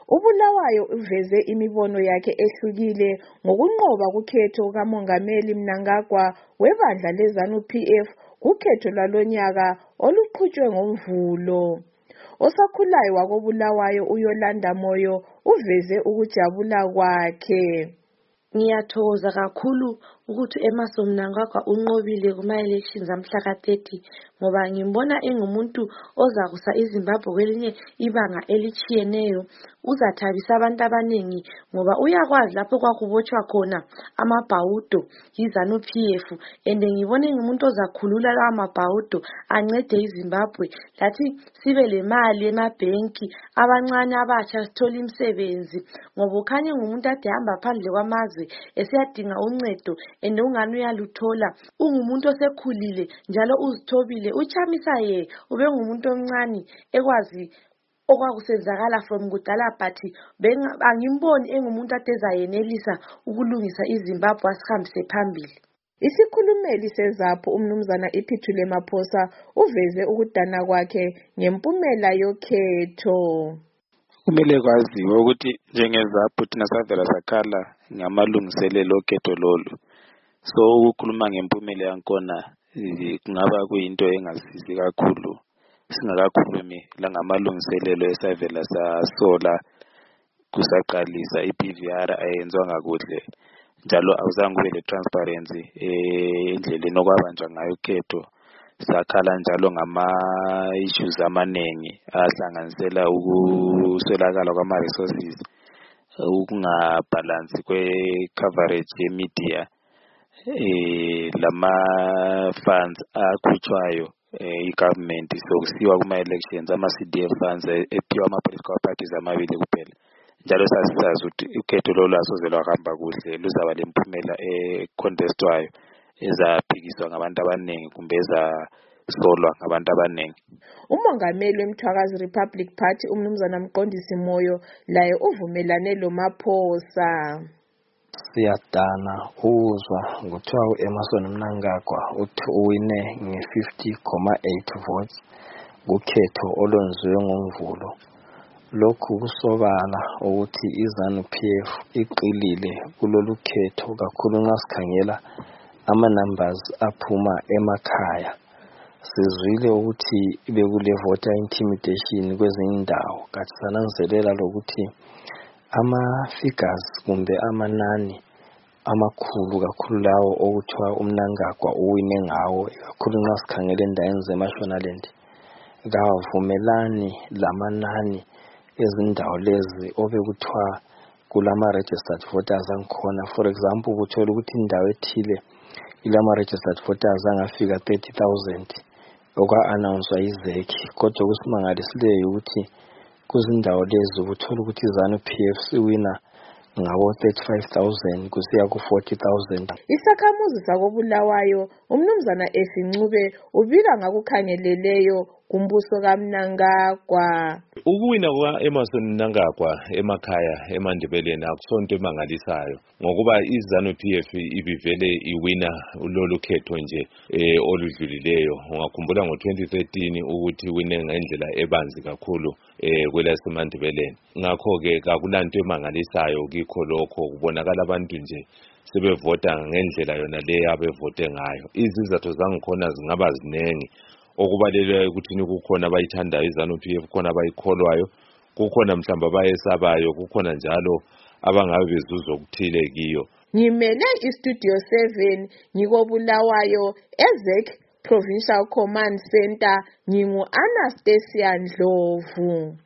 uBulawayo uveze imibono yakhe ehlukile ngokunqoba kukhetho kaMongameli Mnangagwa webandla leZANU-PF kukhetho lwalonyaka oluqhutshwe ngoMvulo. Osakhulayo wakoBulawayo uYolanda Moyo uveze ukujabula kwakhe. Ngiyathokoza kakhulu ukuthi Emmerson Mnangagwa unqobile kuma-elections amhla ka-30 ngoba ngimbona engumuntu ozakusa iZimbabwe kwelinye ibanga elitshiyeneyo, uzathabisa abantu abaningi ngoba uyakwazi lapho kwakubotshwa khona amabhawudo yiZANU-PF, and ngibone ngumuntu ozakhulula lawa mabhawudo ancede iZimbabwe lathi sibe lemali emabhenki, abancane abatsha sithola imisebenzi ngoba ukhanye ngumuntu ade hamba phandle kwamazwe esiyadinga uncedo and ungani uyaluthola. Ungumuntu osekhulile njalo uzithobile, uchamisa ye ube ngumuntu omncane ekwazi okwakusenzakala from kudala, but angimboni engumuntu ade ezayenelisa ukulungisa iZimbabwe asihambise phambili. Isikhulumeli seZAPHU umnumzana Iphithule Maphosa uveze ukudana kwakhe ngempumela yokhetho. Kumele kwaziwe ukuthi njengeZAPHU thina savela sakhala ngamalungiselelo okhetho lolu. So ukukhuluma ngempumela yakhona kungaba kuyinto engasisi kakhulu singakakhulumi la ngamalungiselelo esavela sasola kusaqalisa iPVR ayenzwanga kuhle, njalo awuzange kube le-transparency endleleni okwabanjwa ngayo ukhetho. Sakhala njalo ngama-issues amaningi ahlanganisela ukuswelakala kwama-resources, ukungabhalansi kwe-coverage ye-media, lama-funds akhutshwayo i-government sokusiwa kuma-elections, ama-CDF funds ephiwa ama-political parties amabili kuphela. Njalo sasisazi ukuthi ukhetho lolu asoze lwahamba kuhle, luzaba lemphumela econtestwayo ezaphikiswa ngabantu abaningi kumbe ezasolwa ngabantu abaningi. Umongameli weMthwakazi Republic Party umnumzana Mqondisi Moyo laye uvumelane loMaphosa. Siyadana uzwa nguthiwa uEmmerson Mnangagwa uthi uwine nge-50.8 votes kukhetho olwenziwe ngoMvulo. Lokhu kusobala ukuthi iZANU-PF iqilile kulolu khetho kakhulu nxa sikhangela ama-numbers aphuma emakhaya. Sizwile ukuthi bekule voter intimidation kwezinye indawo, kanti sananzelela lokuthi ama-figures kumbe amanani amakhulu kakhulu lawo okuthiwa uMnangagwa uwine ngawo, kakhulu nxa sikhangela endaweni zeMashonaland, kawavumelani lamanani ezindawo lezi obekuthiwa kulama-registered voters angikhona. For example, kuthola ukuthi indawo ethile ilama-registered voters angafika 30,000 okwa-announcwa yiZEC, kodwa kusimangalisileyo ukuthi kuzindawo lezi kuthola ukuthi iZANU-PF siwina ngabo 35,000 kusiya ku-40,000. Isakhamuzi sakoBulawayo umnumzana Efincube ubika ngakukhangeleleyo kumbuso kaMnangagwa. Ukuwina kwa-Emmerson Mnangagwa emakhaya eMandebeleni akusonto emangalisayo ngokuba iZANU-PF ibivele iwina lolu khetho nje oludlulileyo. Ungakhumbula ngo-2013 ukuthi iwine ngendlela ebanzi kakhulu kwelaseMandebeleni. Ngakho-ke kakulanto emangalisayo kikho lokho, kubonakala abantu nje sebevota ngendlela yona leyo abevote ngayo. Izizathu zangikhona zingaba ziningi, okubalelwayo ukuthi kukhona abayithandayo iZANU-PF, kukhona abayikholwayo, kukhona mhlawumbe abayesabayo, kukhona njalo abangabe bezuza okuthile kiyo. Ngimele iStudio 7 ngikoBulawayo eZEC Provincial Command Center, ngingu-Anastasia Ndlovu.